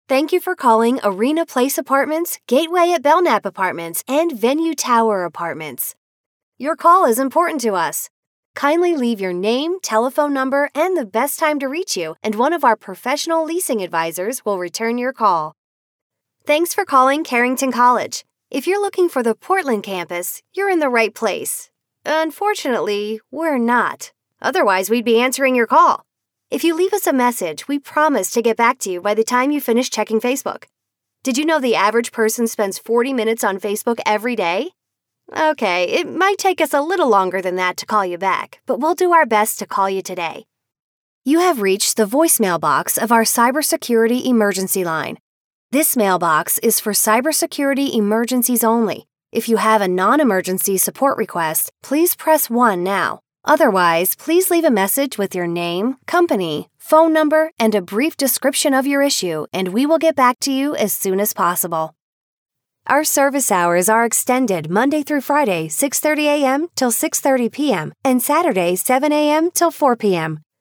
Thank you for calling Arena Place Apartments, Gateway at Belknap Apartments, and Venue Tower Apartments. Your call is important to us. Kindly leave your name, telephone number, and the best time to reach you, and one of our professional leasing advisors will return your call. Thanks for calling Carrington College. If you're looking for the Portland campus, you're in the right place. Unfortunately, we're not. Otherwise, we'd be answering your call. If you leave us a message, we promise to get back to you by the time you finish checking Facebook. Did you know the average person spends 40 minutes on Facebook every day? Okay, it might take us a little longer than that to call you back, but we'll do our best to call you today. You have reached the voicemail box of our cybersecurity emergency line. This mailbox is for cybersecurity emergencies only. If you have a non-emergency support request, please press 1 now. Otherwise, please leave a message with your name, company, phone number, and a brief description of your issue, and we will get back to you as soon as possible. Our service hours are extended Monday through Friday, 6:30 a.m. till 6:30 p.m., and Saturday, 7 a.m. till 4 p.m.